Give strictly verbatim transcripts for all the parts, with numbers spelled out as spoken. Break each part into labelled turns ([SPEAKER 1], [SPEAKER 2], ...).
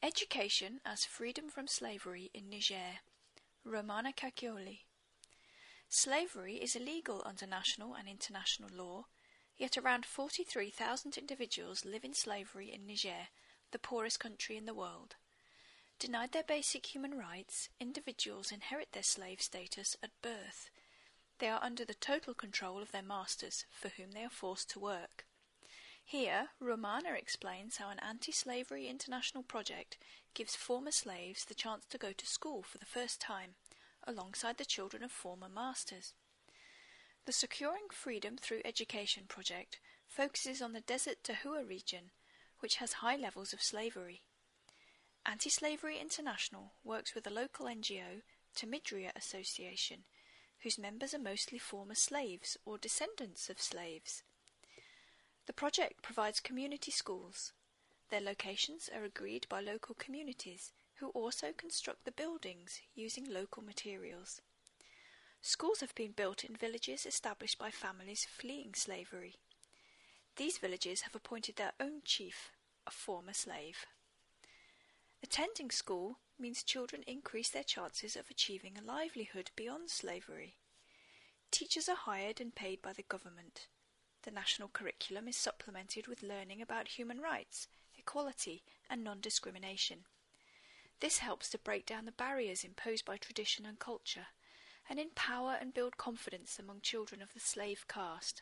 [SPEAKER 1] Education as Freedom from Slavery in Niger. Romana Kakioli. Slavery is illegal under national and international law, yet around forty-three thousand individuals live in slavery in Niger, the poorest country in the world. Denied their basic human rights, individuals inherit their slave status at birth. They are under the total control of their masters, for whom they are forced to work. Here, Romana explains how an anti-slavery international project gives former slaves the chance to go to school for the first time, alongside the children of former masters. The Securing Freedom Through Education project focuses on the Desert Dahua region, which has high levels of slavery. Anti-Slavery International works with a local N G O, Timidria Association, whose members are mostly former slaves or descendants of slaves. The project provides community schools. Their locations are agreed by local communities, who also construct the buildings using local materials. Schools have been built in villages established by families fleeing slavery. These villages have appointed their own chief, a former slave. Attending school means children increase their chances of achieving a livelihood beyond slavery. Teachers are hired and paid by the government. The national curriculum is supplemented with learning about human rights, equality, and non-discrimination. This helps to break down the barriers imposed by tradition and culture, and empower and build confidence among children of the slave caste.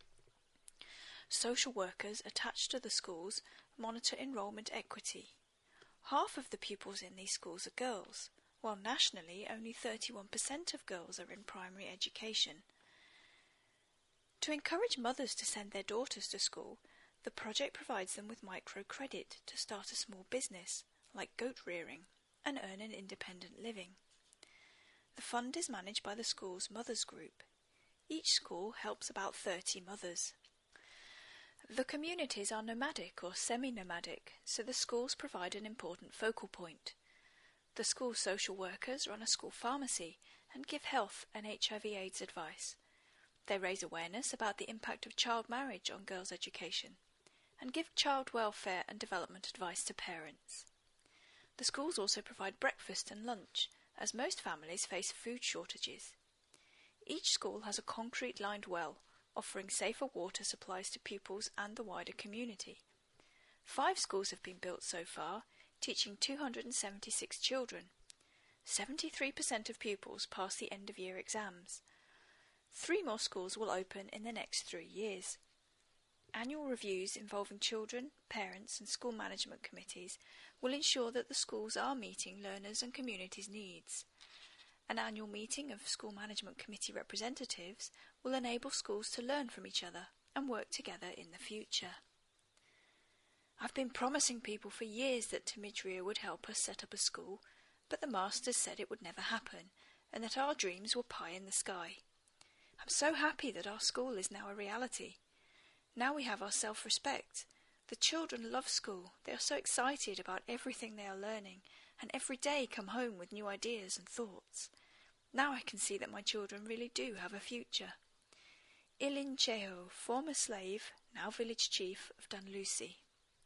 [SPEAKER 1] Social workers attached to the schools monitor enrollment equity. Half of the pupils in these schools are girls, while nationally only thirty-one percent of girls are in primary education. To encourage mothers to send their daughters to school, the project provides them with microcredit to start a small business, like goat rearing, and earn an independent living. The fund is managed by the school's mothers group. Each school helps about thirty mothers. The communities are nomadic or semi-nomadic, so the schools provide an important focal point. The school social workers run a school pharmacy and give health and H I V AIDS advice. They raise awareness about the impact of child marriage on girls' education and give child welfare and development advice to parents. The schools also provide breakfast and lunch, as most families face food shortages. Each school has a concrete-lined well, offering safer water supplies to pupils and the wider community. Five schools have been built so far, teaching two hundred seventy-six children. seventy-three percent of pupils pass the end-of-year exams. Three more schools will open in the next three years. Annual reviews involving children, parents and school management committees will ensure that the schools are meeting learners' and communities' needs. An annual meeting of school management committee representatives will enable schools to learn from each other and work together in the future. I've been promising people for years that Timidria would help us set up a school, but the masters said it would never happen and that our dreams were pie in the sky. I'm so happy that our school is now a reality. Now we have our self-respect. The children love school. They are so excited about everything they are learning, and every day come home with new ideas and thoughts. Now I can see that my children really do have a future. Ilin Cheho, former slave, now village chief of Dunlucy.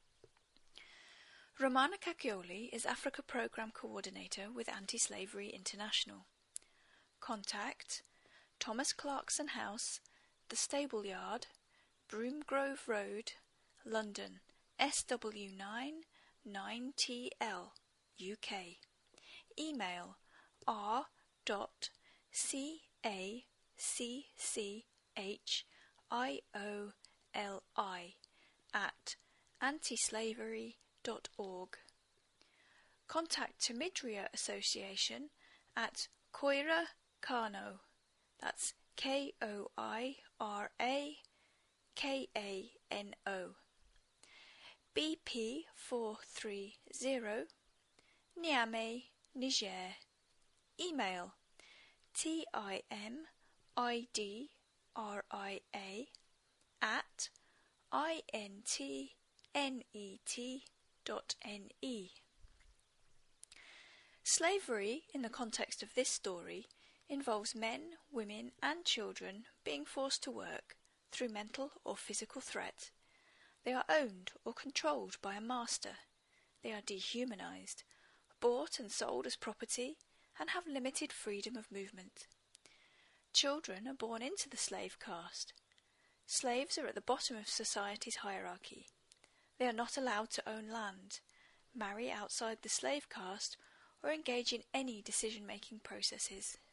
[SPEAKER 1] Romana Kakioli is Africa Programme Coordinator with Anti-Slavery International. Contact Thomas Clarkson House, The Stable Yard, Broomgrove Road, London, S W nine nine T L, U K. Email r dot c a c c h i o l i at antislavery dot org. Contact Timidria Association at Koira Kano. That's K O I R A K A N O. B P four three zero, Niamey, Niger. Email T I M I D R I A at I N T N E T dot N E. Slavery, in the context of this story, involves men, women and children being forced to work through mental or physical threat. They are owned or controlled by a master. They are dehumanized, bought and sold as property, and have limited freedom of movement. Children are born into the slave caste. Slaves are at the bottom of society's hierarchy. They are not allowed to own land, marry outside the slave caste, or engage in any decision-making processes